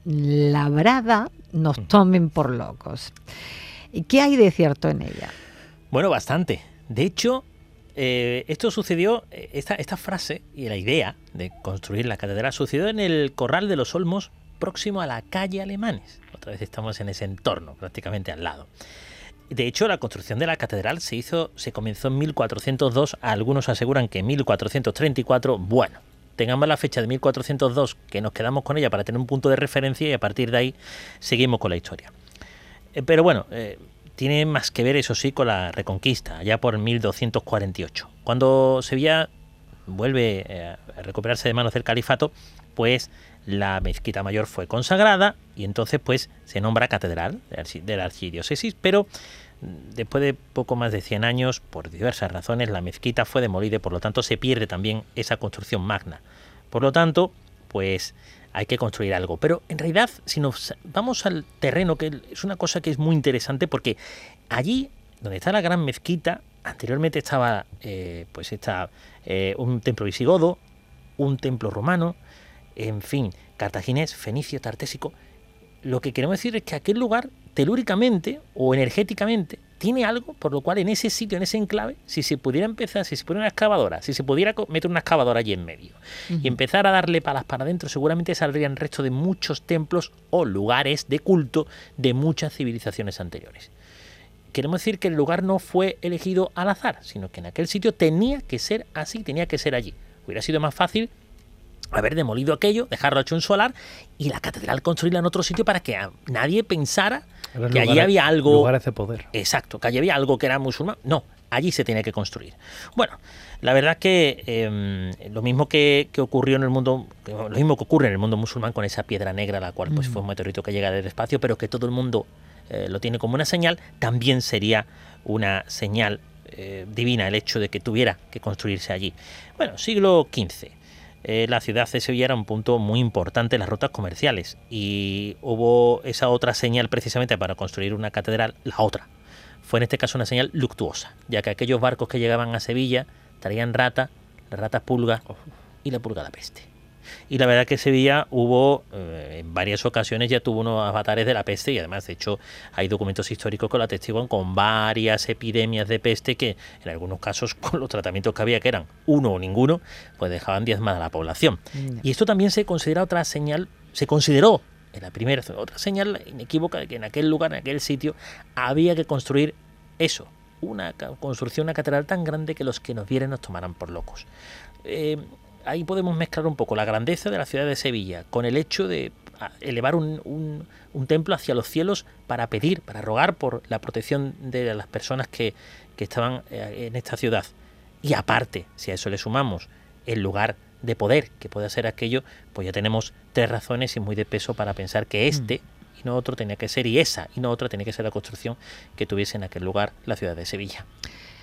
S2: labrada nos tomen por locos. ¿Y qué hay de cierto en ella?
S4: Bueno, bastante. De hecho, eh, esto sucedió, eh, esta, esta frase y la idea de construir la catedral sucedió en el Corral de los Olmos, próximo a la calle Alemanes. Otra vez estamos en ese entorno, prácticamente al lado. De hecho, la construcción de la catedral se hizo, se comenzó en mil cuatrocientos dos. Algunos aseguran que en mil cuatrocientos treinta y cuatro. Bueno, tengamos la fecha de mil cuatrocientos dos, que nos quedamos con ella para tener un punto de referencia y a partir de ahí seguimos con la historia. Eh, pero bueno, eh, tiene más que ver, eso sí, con la Reconquista, allá por mil doscientos cuarenta y ocho. Cuando Sevilla vuelve eh, a recuperarse de manos del califato, pues la mezquita mayor fue consagrada y entonces pues se nombra catedral de, archi- de la archidiócesis, pero mm, después de poco más de cien años, por diversas razones, la mezquita fue demolida y por lo tanto se pierde también esa construcción magna. Por lo tanto, pues hay que construir algo. Pero en realidad, si nos vamos al terreno, que es una cosa que es muy interesante, porque allí, donde está la gran mezquita, anteriormente estaba eh, pues está, eh, un templo visigodo, un templo romano, en fin, cartaginés, fenicio, tartésico. Lo que queremos decir es que aquel lugar, telúricamente o energéticamente, tiene algo por lo cual en ese sitio, en ese enclave, si se pudiera empezar, si se pudiera una excavadora, si se pudiera co- meter una excavadora allí en medio
S2: Ujú.
S4: y empezar a darle palas para adentro, seguramente saldrían restos de muchos templos o lugares de culto de muchas civilizaciones anteriores. Queremos decir que el lugar no fue elegido al azar, sino que en aquel sitio tenía que ser así, tenía que ser allí. Hubiera sido más fácil haber demolido aquello, dejarlo hecho un solar y la catedral construirla en otro sitio para que a nadie pensara
S3: Eran
S4: que allí
S3: lugares-
S4: había algo...
S3: Lugares de poder.
S4: Exacto, que allí había algo que era musulmán. No, allí se tenía que construir. Bueno, la verdad es que eh, lo mismo que, que ocurrió en el mundo, lo mismo que ocurre en el mundo musulmán con esa piedra negra, la cual pues
S2: Mm.
S4: fue un meteorito que llega del espacio, pero que todo el mundo eh, lo tiene como una señal, también sería una señal eh, divina el hecho de que tuviera que construirse allí. Bueno, siglo quince. Eh, la ciudad de Sevilla era un punto muy importante en las rutas comerciales y hubo esa otra señal precisamente para construir una catedral, la otra. Fue en este caso una señal luctuosa, ya que aquellos barcos que llegaban a Sevilla traían rata, la rata pulga y la pulga la peste. Y la verdad que Sevilla hubo, eh, en varias ocasiones ya tuvo unos avatares de la peste y además de hecho hay documentos históricos que lo atestiguan con varias epidemias de peste que en algunos casos con los tratamientos que había, que eran uno o ninguno, pues dejaban diezmada a la población.
S2: Mm.
S4: Y esto también se considera otra señal, se consideró en la primera, otra señal inequívoca de que en aquel lugar, en aquel sitio, había que construir eso, una ca- construcción, una catedral tan grande que los que nos vieran nos tomaran por locos. Eh, ahí podemos mezclar un poco la grandeza de la ciudad de Sevilla con el hecho de a, elevar un, un, un templo hacia los cielos para pedir, para rogar por la protección de las personas que, que estaban eh, en esta ciudad. Y aparte, si a eso le sumamos el lugar de poder que puede ser aquello, pues ya tenemos tres razones y muy de peso para pensar que este y no otro tenía que ser, y esa y no otra tenía que ser la construcción que tuviese en aquel lugar la ciudad de Sevilla.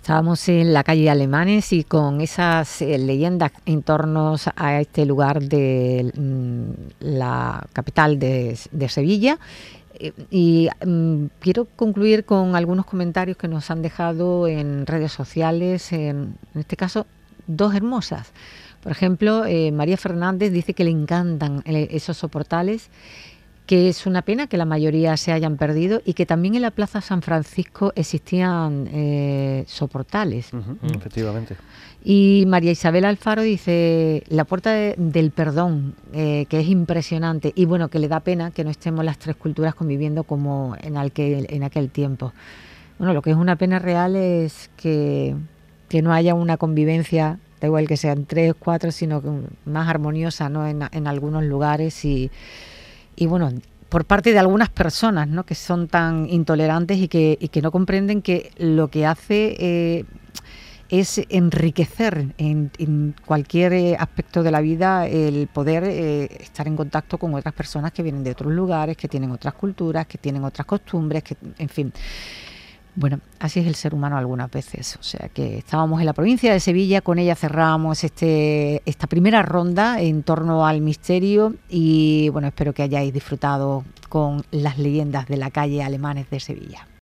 S2: Estábamos en la calle Alemanes y con esas eh, leyendas en torno a este lugar de mm, la capital de, de Sevilla. Eh, y mm, quiero concluir con algunos comentarios que nos han dejado en redes sociales, en, en este caso, dos hermosas. Por ejemplo, eh, María Fernández dice que le encantan eh, esos soportales, que es una pena que la mayoría se hayan perdido y que también en la Plaza San Francisco existían eh, soportales.
S3: Uh-huh, mm. Efectivamente.
S2: Y María Isabel Alfaro dice la Puerta de, del Perdón, eh, que es impresionante y bueno, que le da pena que no estemos las tres culturas conviviendo como en aquel, en aquel tiempo. Bueno, lo que es una pena real es que, que no haya una convivencia, da igual que sean tres, cuatro, sino que más armoniosa, ¿no? en, en algunos lugares y Y bueno, por parte de algunas personas, ¿no? que son tan intolerantes y que, y que no comprenden que lo que hace eh, es enriquecer en, en cualquier eh, aspecto de la vida el poder eh, estar en contacto con otras personas que vienen de otros lugares, que tienen otras culturas, que tienen otras costumbres, que en fin. Bueno, así es el ser humano algunas veces. O sea que estábamos en la provincia de Sevilla, con ella cerramos este, esta primera ronda en torno al misterio y bueno, espero que hayáis disfrutado con las leyendas de la calle Alemanes de Sevilla.